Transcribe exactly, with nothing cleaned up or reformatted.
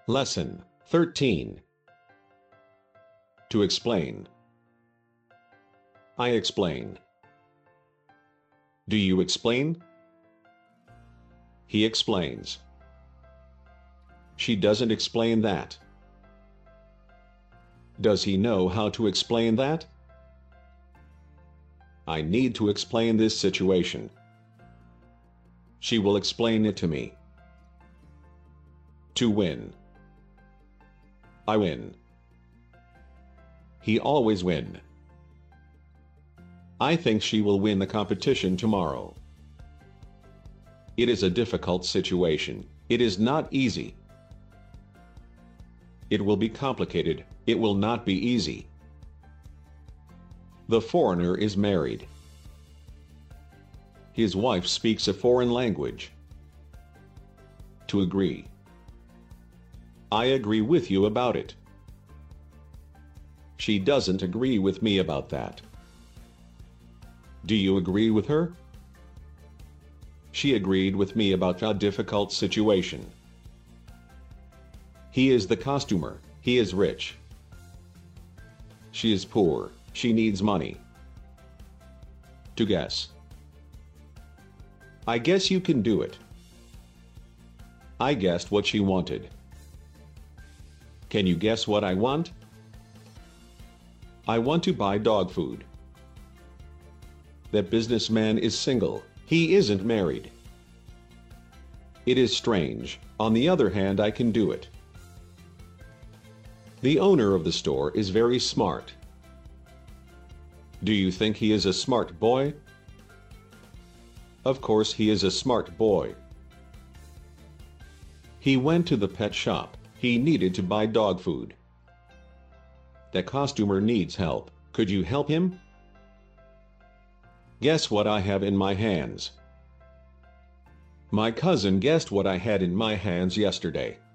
Lesson thirteen. To explain. I explain. Do you explain? He explains. She doesn't explain that. Does he know how to explain that? I need to explain this situation. She will explain it to me. To win. I win. He always win. I think she will win the competition tomorrow. It is a difficult situation. It is not easy. It will be complicated. It will not be easy. The foreigner is married. His wife speaks a foreign language. To agree. I agree with you about it. She doesn't agree with me about that. Do you agree with her? She agreed with me about a difficult situation. He is the costumer. He is rich. She is poor. She needs money. To guess. I guess you can do it. I guessed what she wanted. Can you guess what I want? I want to buy dog food. That businessman is single. He isn't married. It is strange. On the other hand, I can do it. The owner of the store is very smart. Do you think he is a smart boy? Of course he is a smart boy. He went to the pet shop. He needed to buy dog food. The costumer needs help. Could you help him? Guess what I have in my hands. My cousin guessed what I had in my hands yesterday.